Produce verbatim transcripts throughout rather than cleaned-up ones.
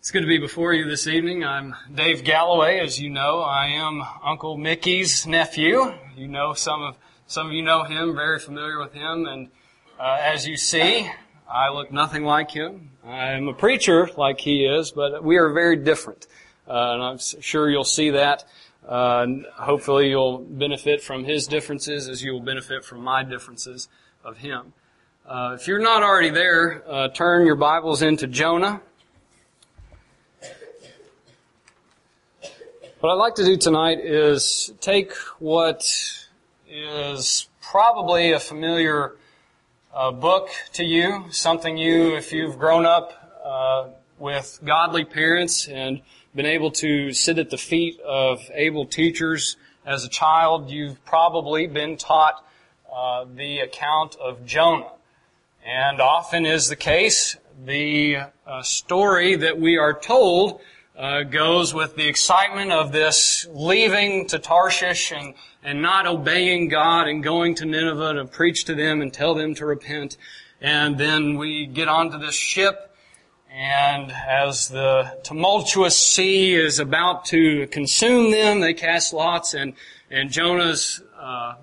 It's good to be before you this evening. I'm Dave Galloway, as you know. I am Uncle Mickey's nephew. You know some of some of you know him, very familiar with him, and uh, as you see, I look nothing like him. I'm a preacher like he is, but we are very different, uh, and I'm sure you'll see that. Uh, and hopefully, you'll benefit from his differences as you will benefit from my differences of him. Uh, if you're not already there, uh, turn your Bibles into Jonah. What I'd like to do tonight is take what is probably a familiar uh, book to you, something you, if you've grown up uh, with godly parents and been able to sit at the feet of able teachers as a child, you've probably been taught uh, the account of Jonah. And often is the case, the uh, story that we are told Uh, goes with the excitement of this leaving to Tarshish and, and not obeying God and going to Nineveh to preach to them and tell them to repent. And then we get onto this ship, and as the tumultuous sea is about to consume them, they cast lots, and, and Jonah's uh,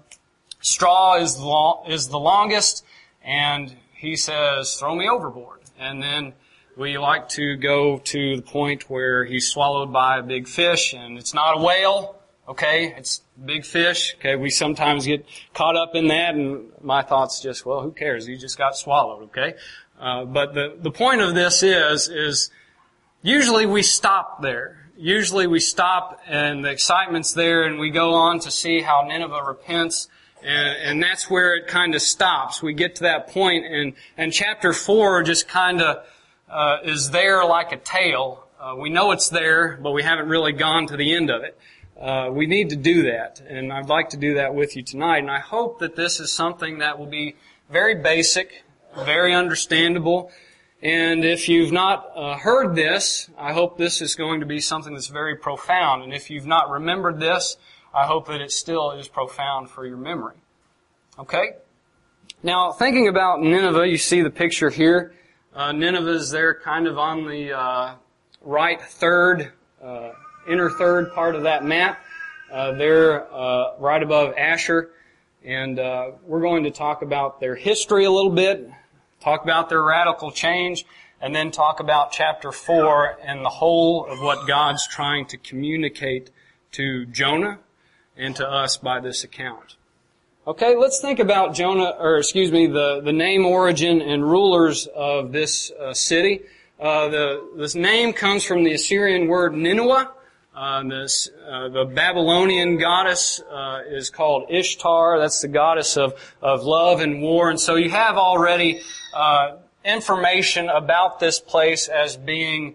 straw is the, long, is the longest, and he says, "Throw me overboard." And then we like to go to the point where he's swallowed by a big fish, and it's not a whale, okay? It's big fish, okay? We sometimes get caught up in that, and my thoughts just, well, who cares? He just got swallowed, okay? Uh, but the, the point of this is, is usually we stop there. Usually we stop, and the excitement's there, and we go on to see how Nineveh repents, and, and that's where it kind of stops. We get to that point, and, and chapter four just kind of Uh, is there like a tail. Uh, we know it's there, but we haven't really gone to the end of it. Uh, we need to do that, and I'd like to do that with you tonight. And I hope that this is something that will be very basic, very understandable. And if you've not uh, heard this, I hope this is going to be something that's very profound. And if you've not remembered this, I hope that it still is profound for your memory. Okay? Now, thinking about Nineveh, you see the picture here. Uh, Nineveh is there kind of on the uh, right third, uh, inner third part of that map. Uh, they're uh, right above Asher. And uh, we're going to talk about their history a little bit, talk about their radical change, and then talk about chapter four and the whole of what God's trying to communicate to Jonah and to us by this account. Okay, let's think about Jonah, or excuse me, the, the name, origin, and rulers of this uh, city. Uh, the, this name comes from the Assyrian word Nineveh. Uh, this, uh, the Babylonian goddess uh, is called Ishtar. That's the goddess of, of love and war. And so you have already uh, information about this place as being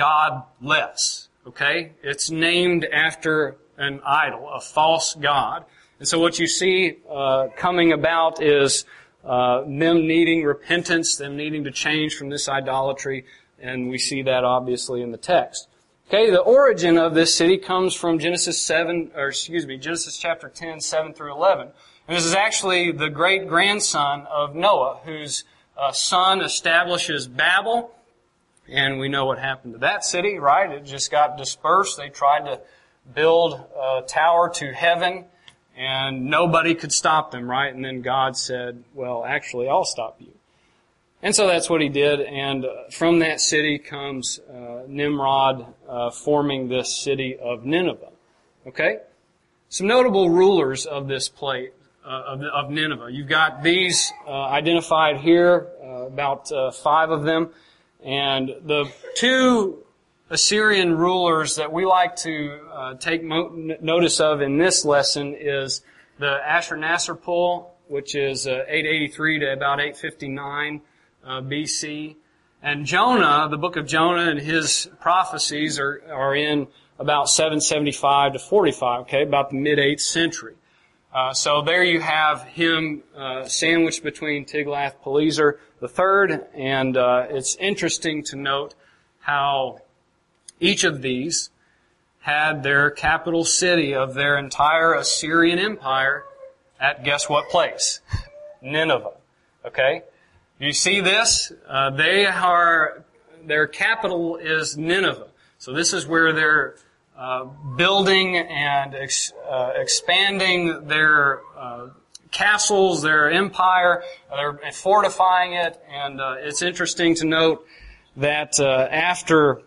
godless. Okay, it's named after an idol, a false god. And so what you see uh, coming about is uh, them needing repentance, them needing to change from this idolatry, and we see that obviously in the text. Okay, the origin of this city comes from Genesis seven, or excuse me, Genesis chapter ten, seven through eleven. And this is actually the great grandson of Noah, whose uh, son establishes Babel, and we know what happened to that city, right? It just got dispersed. They tried to build a tower to heaven, and nobody could stop them, right? And then God said, well, actually, I'll stop you. And so that's what he did. And from that city comes uh, Nimrod uh, forming this city of Nineveh. Okay? Some notable rulers of this place, uh, of, of Nineveh. You've got these uh, identified here, uh, about uh, five of them. And the two Assyrian rulers that we like to uh, take mo- notice of in this lesson is the Ashurnasirpal, which is uh, eight eighty-three to about eight fifty-nine uh, B C. And Jonah, the book of Jonah and his prophecies are, are in about seven seventy-five to forty-five, okay, about the mid-eighth century. Uh, so there you have him uh, sandwiched between Tiglath-Pileser the third, and uh, it's interesting to note how each of these had their capital city of their entire Assyrian empire at guess what place? Nineveh. Okay? You see this? Uh, they are their capital is Nineveh. So this is where they're uh, building and ex, uh, expanding their uh, castles, their empire. They're fortifying it, and uh, it's interesting to note that uh, after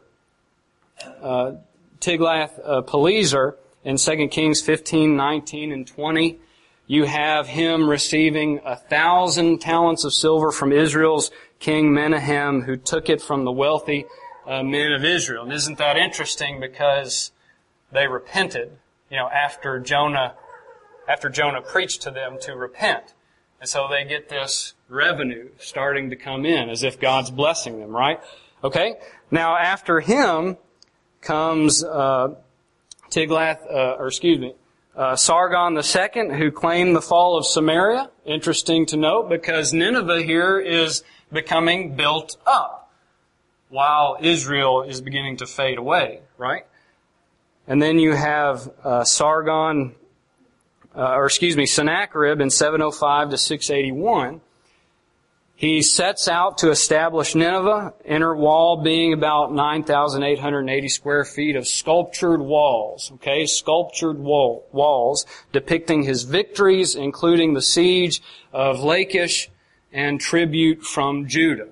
uh, Tiglath-Pileser in Second Kings fifteen, nineteen, and twenty, you have him receiving a thousand talents of silver from Israel's king Menahem, who took it from the wealthy uh, men of Israel. And isn't that interesting? Because they repented, you know, after Jonah, after Jonah preached to them to repent. And so they get this revenue starting to come in as if God's blessing them, right? Okay? Now after him comes uh, Tiglath, uh, or excuse me, Uh, Sargon the Second, who claimed the fall of Samaria. Interesting to note, because Nineveh here is becoming built up while Israel is beginning to fade away, right? And then you have uh, Sargon, uh, or excuse me, Sennacherib in seven oh five to six eighty-one. He sets out to establish Nineveh, inner wall being about nine thousand eight hundred eighty square feet of sculptured walls, okay, sculptured wall, walls depicting his victories, including the siege of Lachish and tribute from Judah.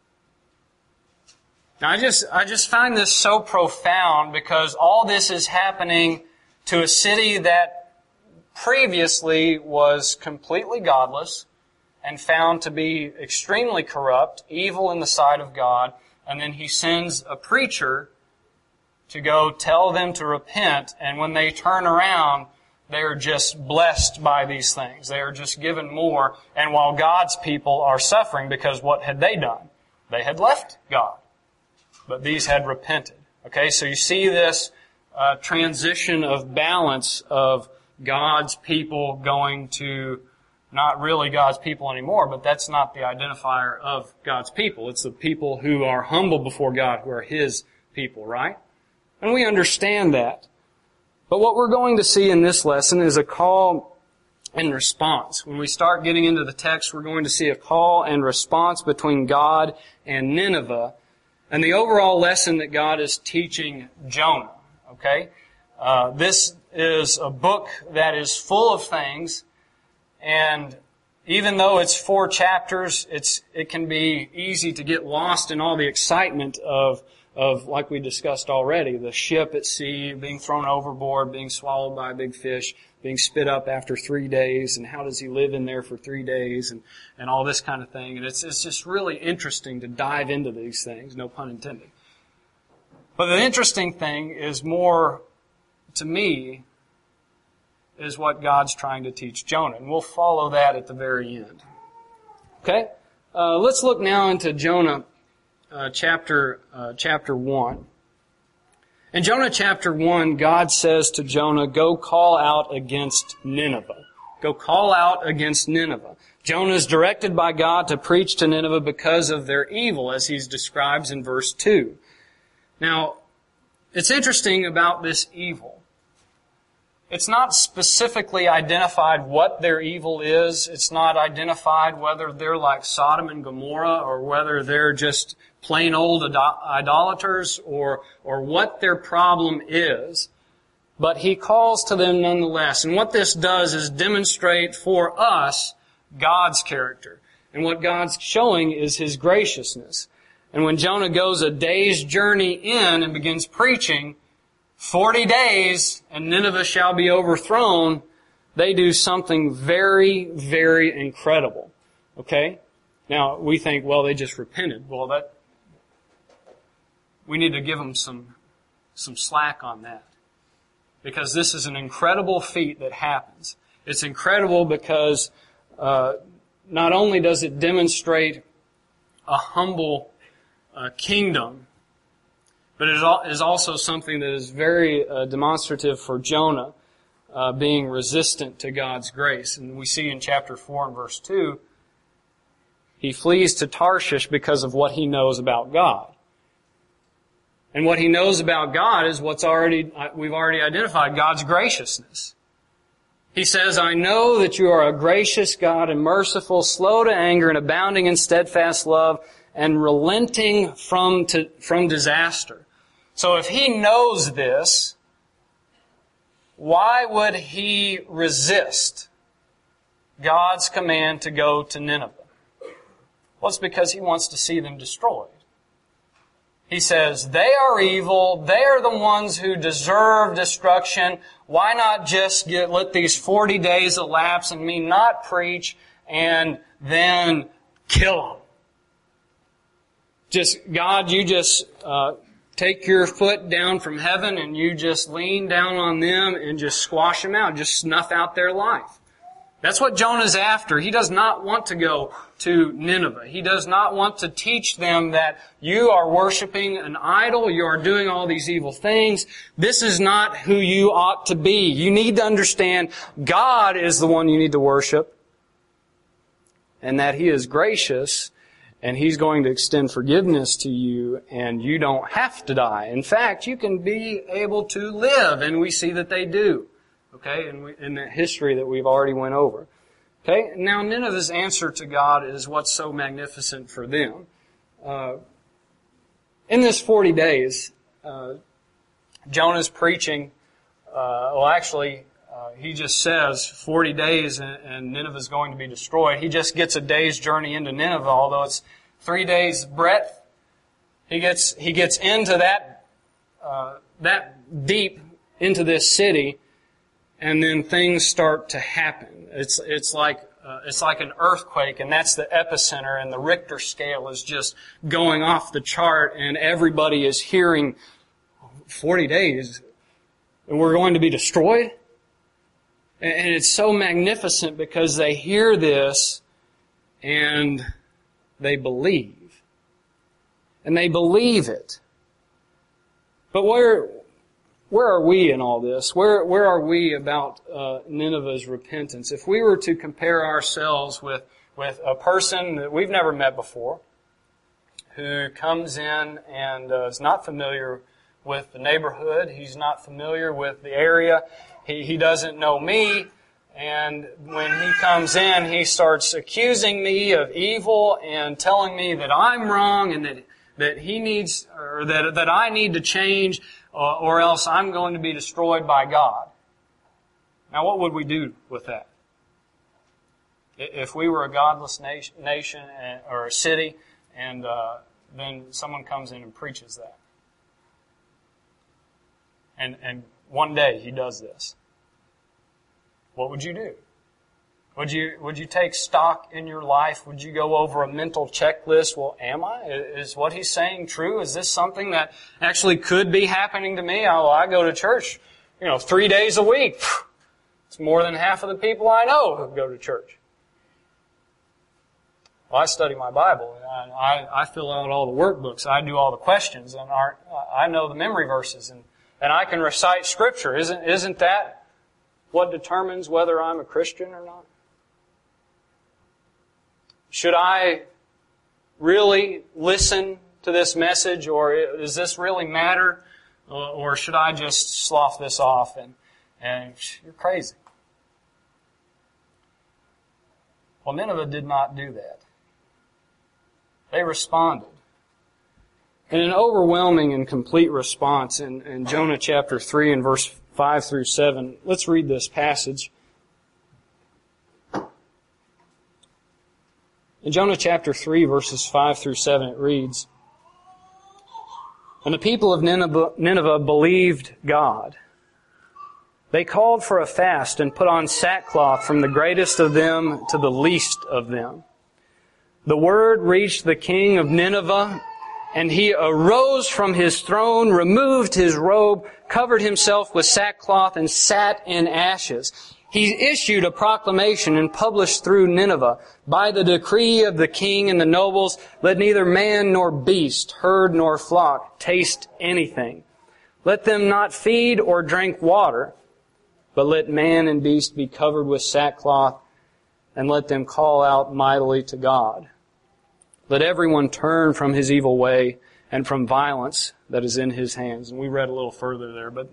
Now I just, I just find this so profound because all this is happening to a city that previously was completely godless, and found to be extremely corrupt, evil in the sight of God, and then he sends a preacher to go tell them to repent, and when they turn around, they're just blessed by these things. They are just given more, and while God's people are suffering, because what had they done? They had left God, but these had repented. Okay, so you see this uh, transition of balance of God's people going to not really God's people anymore, but that's not the identifier of God's people. It's the people who are humble before God, who are His people, right? And we understand that. But what we're going to see in this lesson is a call and response. When we start getting into the text, we're going to see a call and response between God and Nineveh, and the overall lesson that God is teaching Jonah, okay? Uh, this is a book that is full of things. And even though it's four chapters, it's it can be easy to get lost in all the excitement of, of like we discussed already, the ship at sea, being thrown overboard, being swallowed by a big fish, being spit up after three days, and how does he live in there for three days, and, and all this kind of thing. And it's, it's just really interesting to dive into these things, no pun intended. But the interesting thing is more, to me, is what God's trying to teach Jonah. And we'll follow that at the very end. Okay? Uh, let's look now into Jonah uh, chapter uh, chapter one. In Jonah chapter one, God says to Jonah, go call out against Nineveh. Go call out against Nineveh. Jonah is directed by God to preach to Nineveh because of their evil, as he describes in verse two. Now, it's interesting about this evil. It's not specifically identified what their evil is. It's not identified whether they're like Sodom and Gomorrah or whether they're just plain old idolaters or, or what their problem is. But he calls to them nonetheless. And what this does is demonstrate for us God's character. And what God's showing is His graciousness. And when Jonah goes a day's journey in and begins preaching, Forty days, and Nineveh shall be overthrown, they do something very, very incredible. Okay? Now, we think, well, they just repented. Well, that, we need to give them some, some slack on that. Because this is an incredible feat that happens. It's incredible because, uh, not only does it demonstrate a humble, uh, kingdom, but it is also something that is very uh, demonstrative for Jonah uh, being resistant to God's grace. And we see in chapter four and verse two, he flees to Tarshish because of what he knows about God. And what he knows about God is what's already, we've already identified, God's graciousness. He says, I know that you are a gracious God and merciful, slow to anger and abounding in steadfast love and relenting from to, from disaster. So if he knows this, why would he resist God's command to go to Nineveh? Well, it's because he wants to see them destroyed. He says, they are evil, they are the ones who deserve destruction. Why not just get, let these forty days elapse and me not preach and then kill them? Just, God, you just uh, take your foot down from heaven and you just lean down on them and just squash them out, just snuff out their life. That's what Jonah's after. He does not want to go to Nineveh. He does not want to teach them that you are worshiping an idol, you are doing all these evil things. This is not who you ought to be. You need to understand God is the one you need to worship, and that He is gracious, and He's going to extend forgiveness to you, and you don't have to die. In fact, you can be able to live, and we see that they do. Okay, in, in the history that we've already went over. Okay, now Nineveh's answer to God is what's so magnificent for them. Uh, in this forty days, uh, Jonah's preaching, uh, well actually, uh, he just says forty days and, and Nineveh's going to be destroyed. He just gets a day's journey into Nineveh, although it's three days breadth. He gets, he gets into that, uh, that deep into this city, and then things start to happen. It's it's like uh, it's like an earthquake, and that's the epicenter, and the Richter scale is just going off the chart, and everybody is hearing forty days, and we're going to be destroyed. And it's so magnificent because they hear this, and they believe, and they believe it. But where Where are we in all this? Where where are we about uh, Nineveh's repentance? If we were to compare ourselves with, with a person that we've never met before, who comes in and uh, is not familiar with the neighborhood, he's not familiar with the area, he, he doesn't know me, and when he comes in, he starts accusing me of evil and telling me that I'm wrong and that that he needs, or that that I need to change, or, or else I'm going to be destroyed by God. Now, what would we do with that? If we were a godless nation, nation or a city, and uh, then someone comes in and preaches that, and and one day he does this, what would you do? Would you would you take stock in your life? Would you go over a mental checklist? Well, am I? Is what he's saying true? Is this something that actually could be happening to me? Oh, I go to church, you know, three days a week. It's more than half of the people I know who go to church. Well, I study my Bible. And I, I fill out all the workbooks. I do all the questions, and our, I know the memory verses, and, and I can recite Scripture. Isn't isn't that what determines whether I'm a Christian or not? Should I really listen to this message, or does this really matter? Or should I just slough this off and, and you're crazy? Well, Nineveh did not do that. They responded. In an overwhelming and complete response in, in Jonah chapter three and verse five through seven. Let's read this passage. In Jonah chapter three, verses five through seven, it reads, "And the people of Nineveh, Nineveh believed God. They called for a fast and put on sackcloth from the greatest of them to the least of them. The word reached the king of Nineveh, and he arose from his throne, removed his robe, covered himself with sackcloth, and sat in ashes. He issued a proclamation and published through Nineveh, by the decree of the king and the nobles, let neither man nor beast, herd nor flock, taste anything. Let them not feed or drink water, but let man and beast be covered with sackcloth, and let them call out mightily to God. Let everyone turn from his evil way and from violence that is in his hands." And we read a little further there, but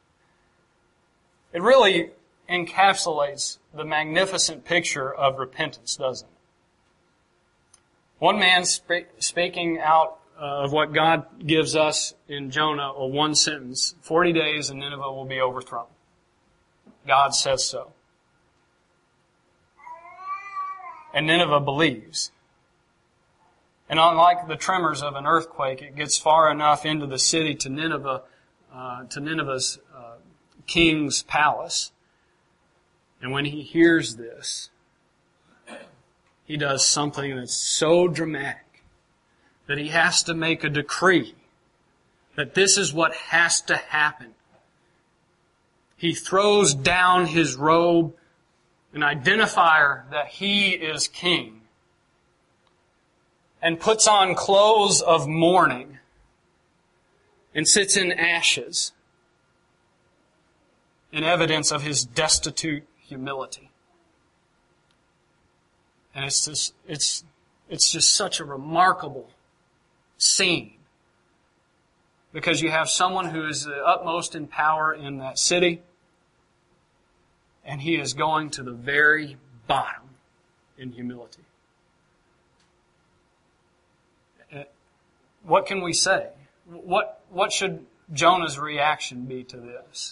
it really encapsulates the magnificent picture of repentance, doesn't One man sp- speaking out uh, of what God gives us in Jonah, or one sentence, forty days and Nineveh will be overthrown. God says so. And Nineveh believes. And unlike the tremors of an earthquake, it gets far enough into the city to Nineveh, uh, to Nineveh's uh, king's palace. And when he hears this, he does something that's so dramatic that he has to make a decree that this is what has to happen. He throws down his robe, an identifier that he is king, and puts on clothes of mourning and sits in ashes in evidence of his destitute humility. And it's just, it's, it's just such a remarkable scene, because you have someone who is the utmost in power in that city, and he is going to the very bottom in humility. What can we say? What, what should Jonah's reaction be to this?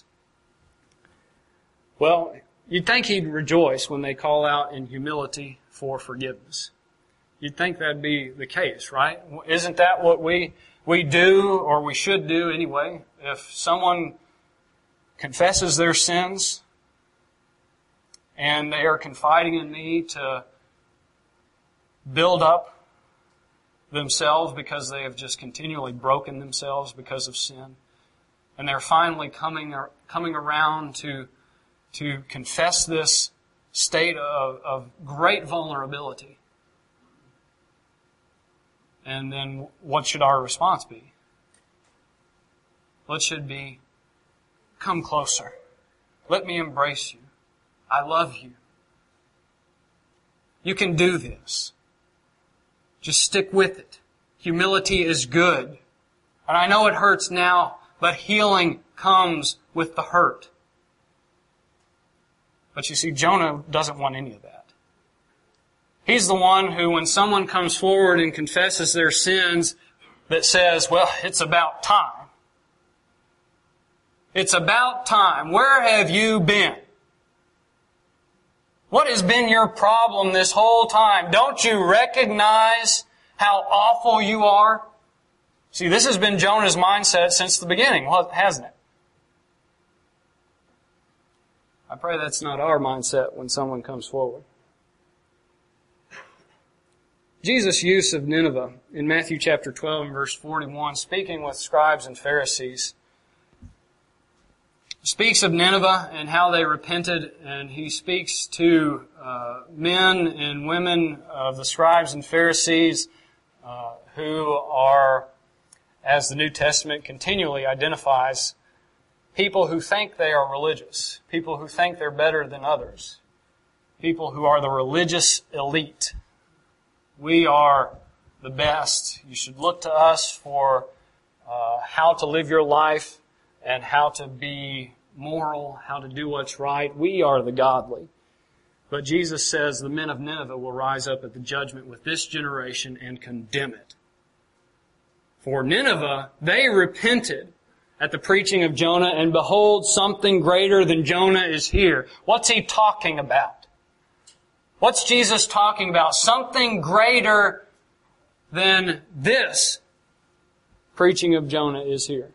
Well, you'd think he'd rejoice when they call out in humility for forgiveness. You'd think that'd be the case, right? Isn't that what we we do, or we should do anyway? If someone confesses their sins and they are confiding in me to build up themselves because they have just continually broken themselves because of sin, and they're finally coming coming around to to confess this state of, of great vulnerability. And then what should our response be? What should be, come closer. Let me embrace you. I love you. You can do this. Just stick with it. Humility is good. And I know it hurts now, but healing comes with the hurt. But you see, Jonah doesn't want any of that. He's the one who, when someone comes forward and confesses their sins, that says, well, it's about time. It's about time. Where have you been? What has been your problem this whole time? Don't you recognize how awful you are? See, this has been Jonah's mindset since the beginning, hasn't it? I pray that's not our mindset when someone comes forward. Jesus' use of Nineveh in Matthew chapter twelve and verse forty-one, speaking with scribes and Pharisees, speaks of Nineveh and how they repented, and he speaks to uh, men and women of the scribes and Pharisees uh, who are, as the New Testament continually identifies, people who think they are religious, people who think they're better than others, people who are the religious elite. We are the best. You should look to us for uh, how to live your life and how to be moral, how to do what's right. We are the godly. But Jesus says the men of Nineveh will rise up at the judgment with this generation and condemn it. For Nineveh, they repented at the preaching of Jonah, and behold, something greater than Jonah is here. What's he talking about? What's Jesus talking about? Something greater than this preaching of Jonah is here.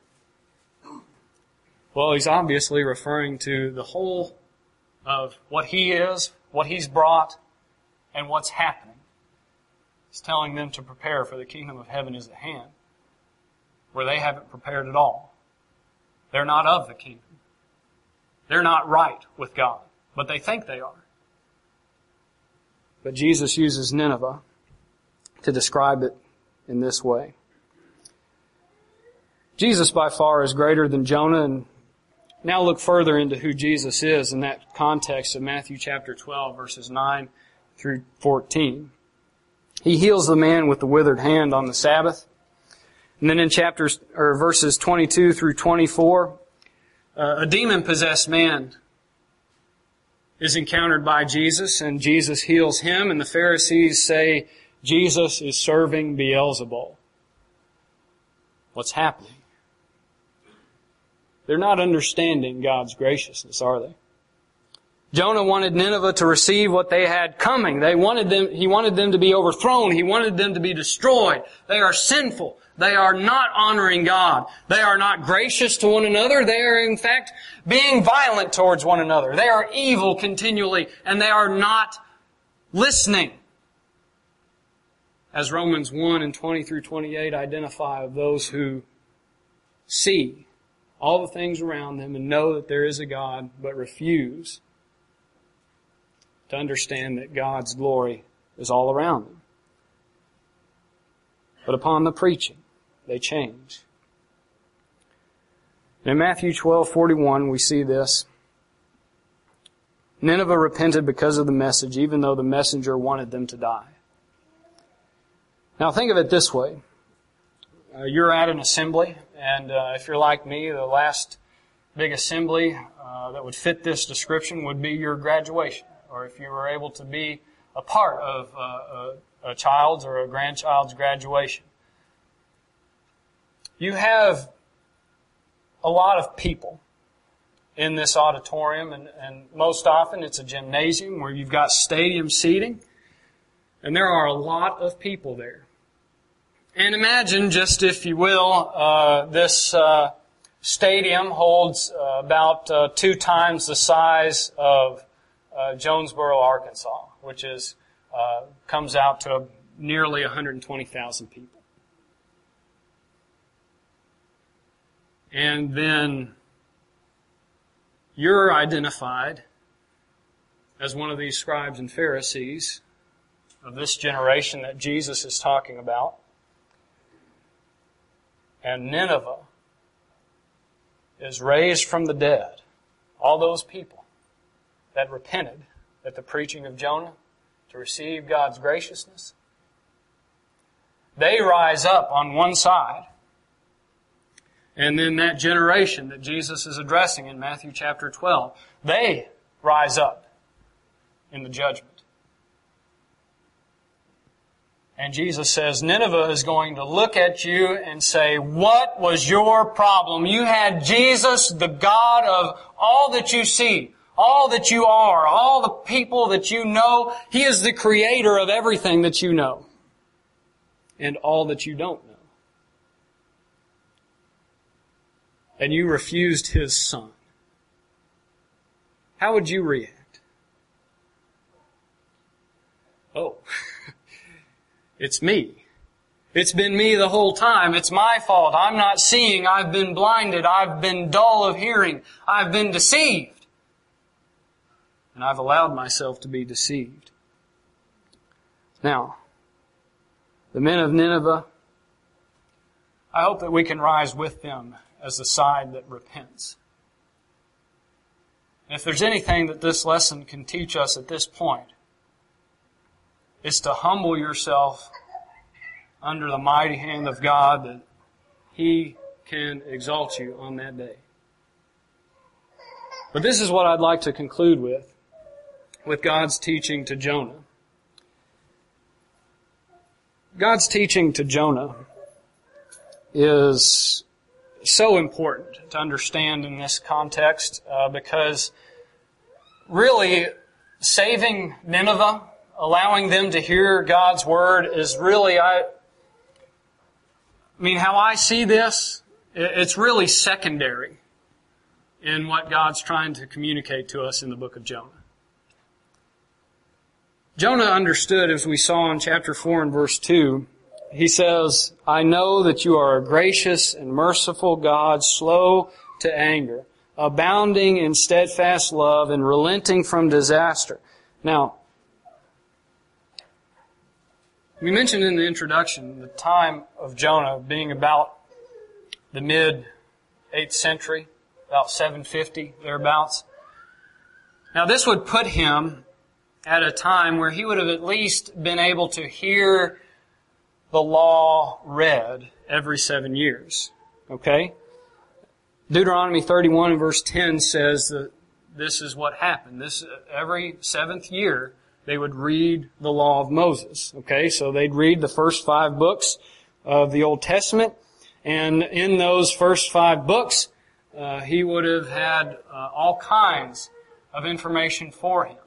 Well, he's obviously referring to the whole of what he is, what he's brought, and what's happening. He's telling them to prepare, for the kingdom of heaven is at hand, where they haven't prepared at all. They're not of the kingdom. They're not right with God, but they think they are. But Jesus uses Nineveh to describe it in this way. Jesus by far is greater than Jonah, and now look further into who Jesus is in that context of Matthew chapter twelve, verses nine through fourteen. He heals the man with the withered hand on the Sabbath. And then in chapters or verses twenty-two through twenty-four, uh, a demon-possessed man is encountered by Jesus, and Jesus heals him, and the Pharisees say Jesus is serving Beelzebul. What's happening? They're not understanding God's graciousness, are they? Jonah wanted Nineveh to receive what they had coming. They wanted them, he wanted them to be overthrown. He wanted them to be destroyed. They are sinful. They are not honoring God. They are not gracious to one another. They are, in fact, being violent towards one another. They are evil continually, and they are not listening. As Romans one and twenty through twenty-eight identify of those who see all the things around them and know that there is a God, but refuse to understand that God's glory is all around them. But upon the preaching, they change. In Matthew twelve forty-one, we see this. Nineveh repented because of the message, even though the messenger wanted them to die. Now think of it this way. Uh, you're at an assembly, and uh, if you're like me, the last big assembly uh, that would fit this description would be your graduation, or if you were able to be a part of uh, a, a child's or a grandchild's graduation. You have a lot of people in this auditorium, and, and most often it's a gymnasium where you've got stadium seating, and there are a lot of people there. And imagine, just if you will, uh, this uh, stadium holds uh, about uh, two times the size of uh, Jonesboro, Arkansas, which is uh, comes out to nearly one hundred twenty thousand people. And then you're identified as one of these scribes and Pharisees of this generation that Jesus is talking about. And Nineveh is raised from the dead. All those people that repented at the preaching of Jonah to receive God's graciousness, they rise up on one side. And then that generation that Jesus is addressing in Matthew chapter twelve, they rise up in the judgment. And Jesus says, Nineveh is going to look at you and say, what was your problem? You had Jesus, the God of all that you see, all that you are, all the people that you know. He is the creator of everything that you know and all that you don't know. And you refused His Son. How would you react? Oh, it's me. It's been me the whole time. It's my fault. I'm not seeing. I've been blinded. I've been dull of hearing. I've been deceived. And I've allowed myself to be deceived. Now, the men of Nineveh, I hope that we can rise with them as the side that repents. And if there's anything that this lesson can teach us at this point, it's to humble yourself under the mighty hand of God that He can exalt you on that day. But this is what I'd like to conclude with, with God's teaching to Jonah. God's teaching to Jonah is so important to understand in this context uh, because really saving Nineveh, allowing them to hear God's Word is really, I, I mean, how I see this, it's really secondary in what God's trying to communicate to us in the book of Jonah. Jonah understood, as we saw in chapter four and verse two, he says, I know that you are a gracious and merciful God, slow to anger, abounding in steadfast love and relenting from disaster. Now, we mentioned in the introduction the time of Jonah being about the mid-eighth century, about seven fifty, thereabouts. Now, this would put him at a time where he would have at least been able to hear the law read every seven years. Okay? Deuteronomy thirty-one and verse ten says that this is what happened. This every seventh year they would read the law of Moses. Okay, so they'd read the first five books of the Old Testament, and in those first five books, uh, he would have had uh, all kinds of information for him.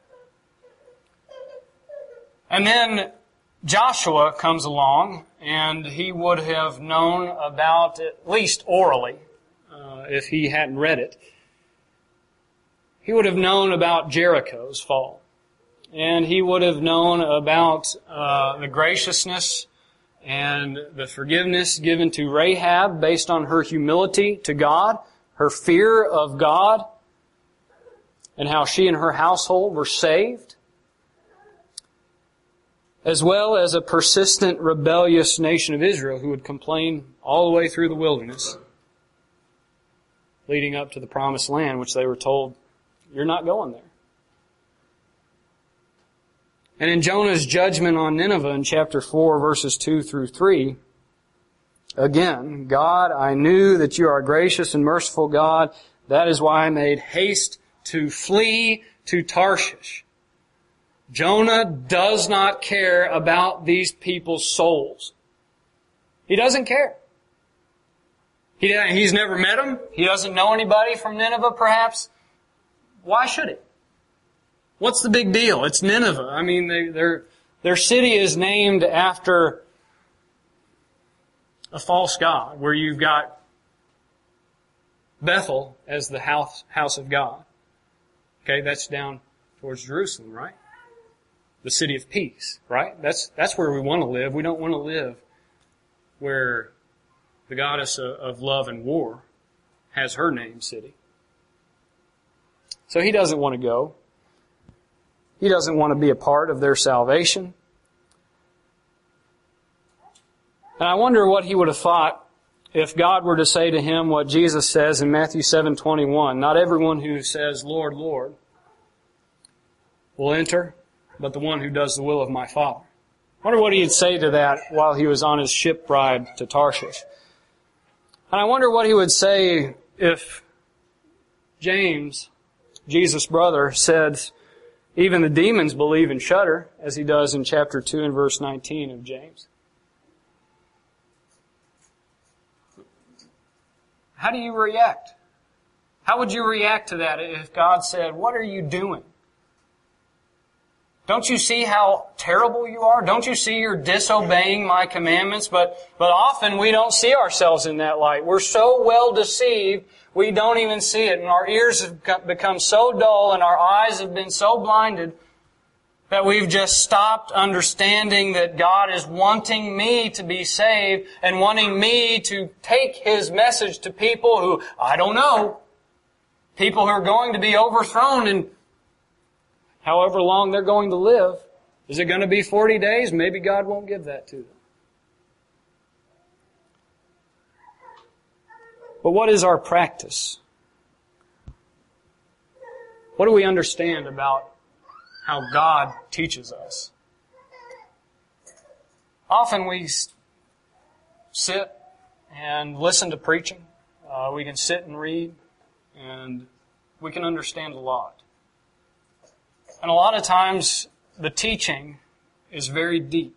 And then Joshua comes along, and he would have known about, at least orally, uh, if he hadn't read it, he would have known about Jericho's fall. And he would have known about uh, the graciousness and the forgiveness given to Rahab based on her humility to God, her fear of God, and how she and her household were saved, as well as a persistent, rebellious nation of Israel who would complain all the way through the wilderness, leading up to the promised land, which they were told, you're not going there. And in Jonah's judgment on Nineveh in chapter four, verses two through three, again, God, I knew that you are a gracious and merciful God. That is why I made haste to flee to Tarshish. Jonah does not care about these people's souls. He doesn't care. He, he's never met them. He doesn't know anybody from Nineveh, perhaps. Why should he? What's the big deal? It's Nineveh. I mean, they, their their city is named after a false god, where you've got Bethel as the house house of God. Okay, that's down towards Jerusalem, right? The city of peace, right? That's that's where we want to live. We don't want to live where the goddess of, of love and war has her name city. So he doesn't want to go. He doesn't want to be a part of their salvation. And I wonder what he would have thought if God were to say to him what Jesus says in Matthew seven twenty-one, not everyone who says, Lord, Lord, will enter, but the one who does the will of my Father. I wonder what he'd say to that while he was on his ship ride to Tarshish. And I wonder what he would say if James, Jesus' brother, said, even the demons believe and shudder, as he does in chapter two and verse nineteen of James. How do you react? How would you react to that if God said, what are you doing? Don't you see how terrible you are? Don't you see you're disobeying my commandments? But, but often we don't see ourselves in that light. We're so well deceived, we don't even see it. And our ears have become so dull and our eyes have been so blinded that we've just stopped understanding that God is wanting me to be saved and wanting me to take His message to people who, I don't know, people who are going to be overthrown in however long they're going to live. Is it going to be forty days? Maybe God won't give that to them. But what is our practice? What do we understand about how God teaches us? Often we sit and listen to preaching. Uh, we can sit and read, and we can understand a lot. And a lot of times, the teaching is very deep.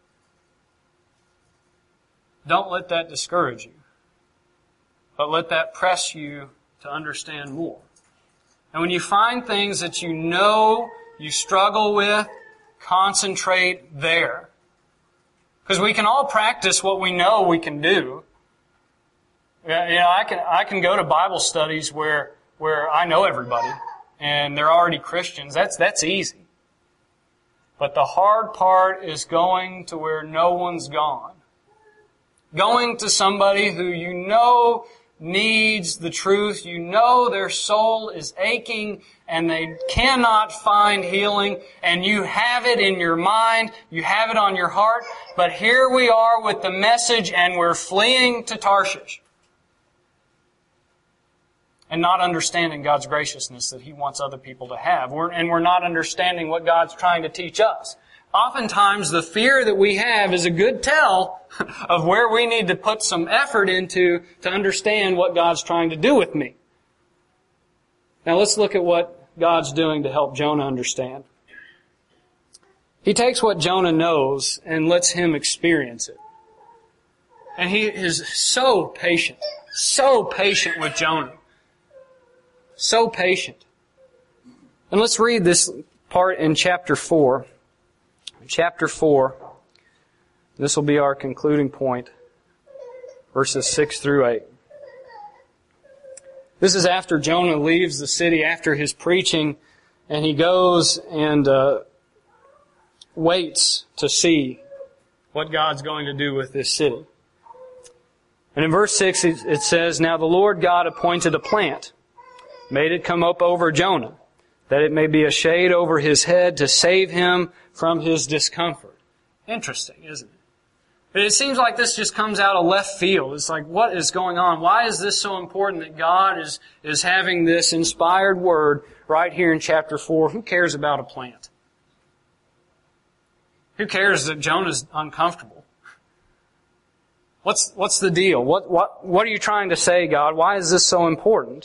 Don't let that discourage you, but let that press you to understand more. And when you find things that you know you struggle with, concentrate there. Because we can all practice what we know we can do. You know, I can I can go to Bible studies where where I know everybody, and they're already Christians. That's that's easy. But the hard part is going to where no one's gone. Going to somebody who you know needs the truth. You know their soul is aching and they cannot find healing, and you have it in your mind, you have it on your heart, but here we are with the message and we're fleeing to Tarshish. And not understanding God's graciousness that He wants other people to have. We're, and we're not understanding what God's trying to teach us. Oftentimes, the fear that we have is a good tell of where we need to put some effort into to understand what God's trying to do with me. Now, let's look at what God's doing to help Jonah understand. He takes what Jonah knows and lets him experience it. And he is so patient, so patient with Jonah. So patient. And let's read this part in chapter four. Chapter four. This will be our concluding point. Verses six through eight. This is after Jonah leaves the city after his preaching, and he goes and uh, waits to see what God's going to do with this city. And in verse six it says, "Now the Lord God appointed a plant, made it come up over Jonah, that it may be a shade over his head to save him from his discomfort." Interesting, isn't it? But it seems like this just comes out of left field. It's like, what is going on? Why is this so important that God is, is having this inspired word right here in chapter four? Who cares about a plant? Who cares that Jonah's uncomfortable? What's, what's the deal? What, what, what are you trying to say, God? Why is this so important?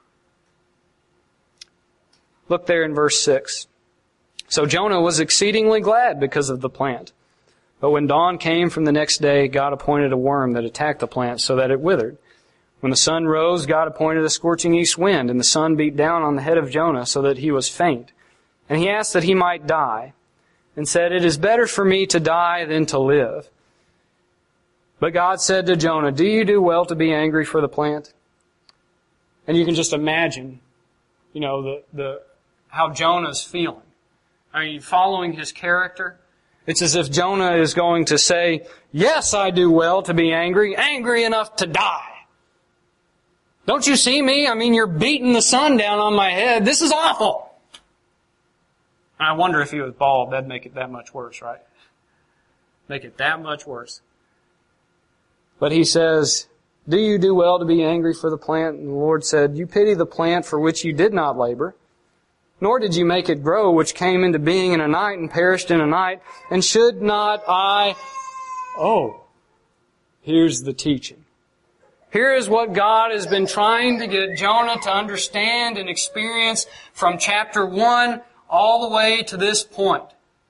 Look there in verse six. "So Jonah was exceedingly glad because of the plant. But when dawn came from the next day, God appointed a worm that attacked the plant so that it withered. When the sun rose, God appointed a scorching east wind, and the sun beat down on the head of Jonah so that he was faint. And he asked that he might die, and said, 'It is better for me to die than to live.' But God said to Jonah, 'Do you do well to be angry for the plant?'" And you can just imagine, you know, the, the, how Jonah's feeling. I mean, following his character. It's as if Jonah is going to say, "Yes, I do well to be angry, angry enough to die. Don't you see me? I mean, you're beating the sun down on my head. This is awful." And I wonder if he was bald, that'd make it that much worse, right? Make it that much worse. But he says, "Do you do well to be angry for the plant?" And the Lord said, "You pity the plant for which you did not labor, nor did you make it grow, which came into being in a night and perished in a night. And should not I..." Oh, here's the teaching. Here is what God has been trying to get Jonah to understand and experience from chapter one all the way to this point.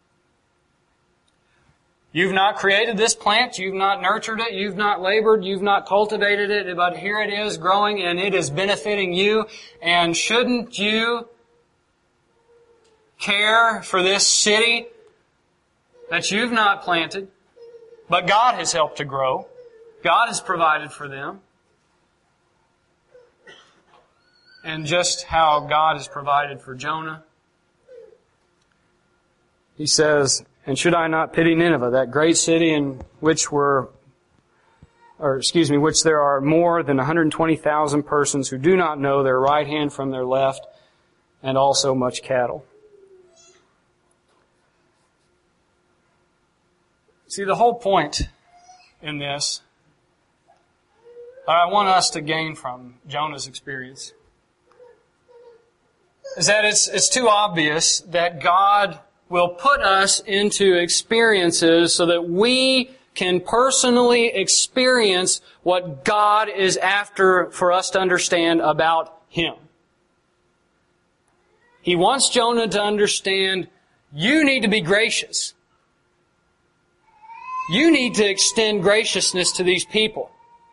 You've not created this plant, you've not nurtured it, you've not labored, you've not cultivated it, but here it is growing and it is benefiting you. And shouldn't you care for this city that you've not planted, but God has helped to grow? God has provided for them. And just how God has provided for Jonah. He says, "And should I not pity Nineveh, that great city in which were, or excuse me, which there are more than one hundred twenty thousand persons who do not know their right hand from their left, and also much cattle." See, the whole point in this, that I want us to gain from Jonah's experience, is that it's, it's too obvious that God will put us into experiences so that we can personally experience what God is after for us to understand about Him. He wants Jonah to understand, you need to be gracious. You need to extend graciousness to these people.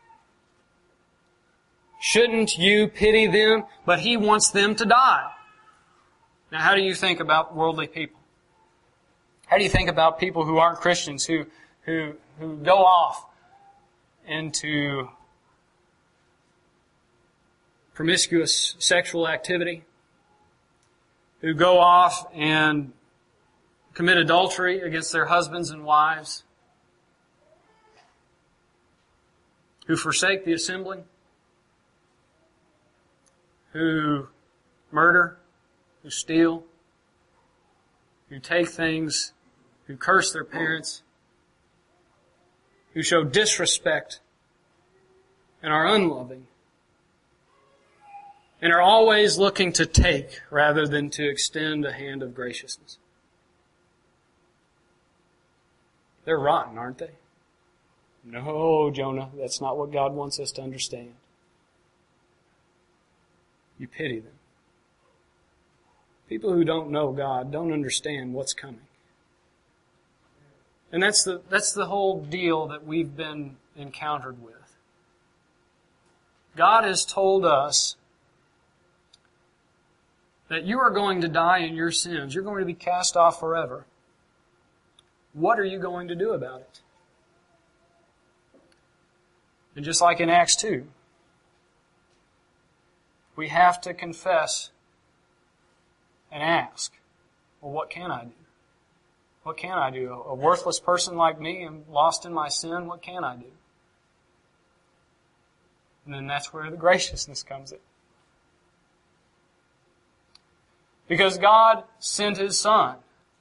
Shouldn't you pity them? But He wants them to die. Now, how do you think about worldly people? How do you think about people who aren't Christians, who who who go off into promiscuous sexual activity, who go off and commit adultery against their husbands and wives, who forsake the assembly, who murder, who steal, who take things, who curse their parents, who show disrespect and are unloving, and are always looking to take rather than to extend a hand of graciousness. They're rotten, aren't they? No, Jonah, that's not what God wants us to understand. You pity them. People who don't know God don't understand what's coming. And that's the, that's the whole deal that we've been encountered with. God has told us that you are going to die in your sins. You're going to be cast off forever. What are you going to do about it? And just like in Acts two, we have to confess and ask, well, what can I do? What can I do? A worthless person like me, I'm lost in my sin, what can I do? And then that's where the graciousness comes in. Because God sent His Son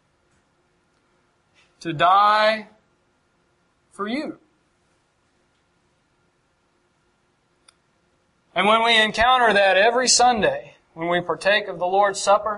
to die for you. And when we encounter that every Sunday, when we partake of the Lord's Supper,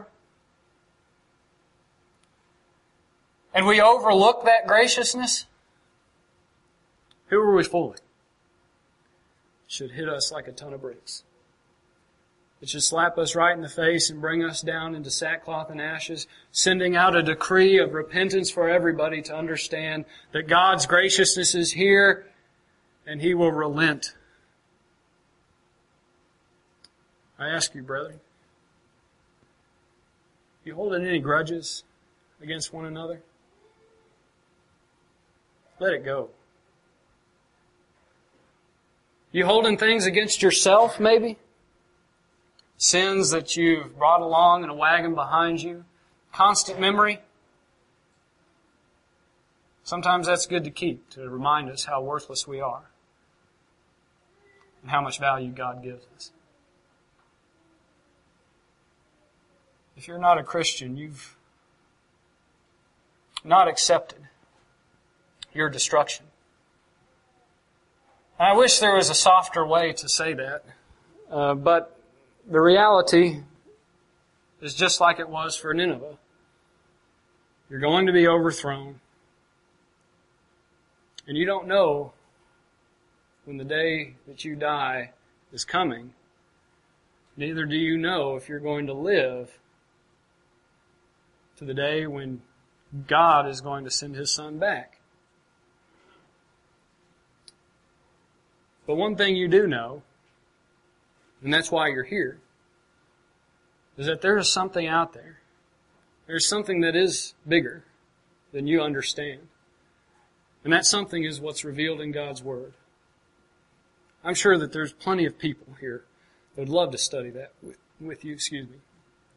and we overlook that graciousness, who are we fooling? It should hit us like a ton of bricks. It should slap us right in the face and bring us down into sackcloth and ashes, sending out a decree of repentance for everybody to understand that God's graciousness is here and He will relent. I ask you, brethren, you holding any grudges against one another? Let it go. You holding things against yourself, maybe? Sins that you've brought along in a wagon behind you? Constant memory? Sometimes that's good to keep, to remind us how worthless we are and how much value God gives us. If you're not a Christian, you've not accepted your destruction. I wish there was a softer way to say that, uh, but the reality is just like it was for Nineveh. You're going to be overthrown, and you don't know when the day that you die is coming. Neither do you know if you're going to live to the day when God is going to send His Son back. But one thing you do know, and that's why you're here, is that there is something out there. There's something that is bigger than you understand. And that something is what's revealed in God's Word. I'm sure that there's plenty of people here that would love to study that with, with you, excuse me.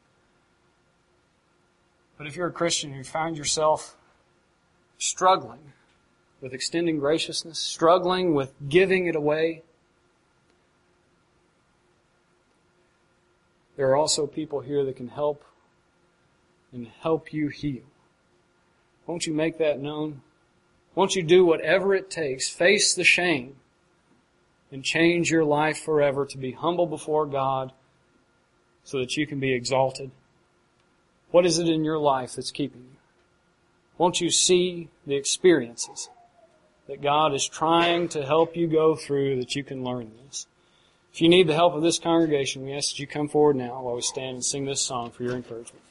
But if you're a Christian, you find yourself struggling with extending graciousness, struggling with giving it away, there are also people here that can help and help you heal. Won't you make that known? Won't you do whatever it takes, face the shame, and change your life forever to be humble before God so that you can be exalted? What is it in your life that's keeping you? Won't you see the experiences that God is trying to help you go through that you can learn this? If you need the help of this congregation, we ask that you come forward now while we stand and sing this song for your encouragement.